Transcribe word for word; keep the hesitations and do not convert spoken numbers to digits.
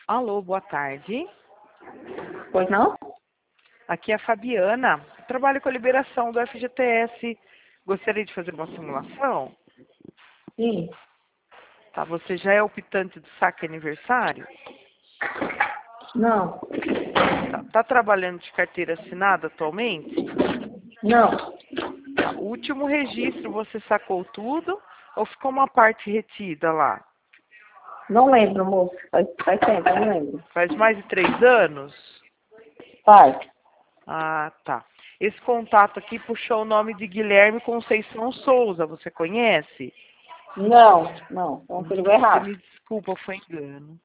Alô, boa tarde. Pois não? Aqui é a Fabiana. Trabalho com a liberação do F G T S. Gostaria de fazer uma simulação? Sim. Tá, você já é optante do saque aniversário? Não. Tá, tá trabalhando de carteira assinada atualmente? Não. Tá, o último registro você sacou tudo ou ficou uma parte retida lá? Não lembro, moço. Faz, faz tempo, não lembro. Faz mais de três anos? Faz. Ah, tá. Esse contato aqui puxou o nome de Guilherme Conceição Souza. Você conhece? Não, não. É um Hum, perigo Você errado. me desculpa, foi engano.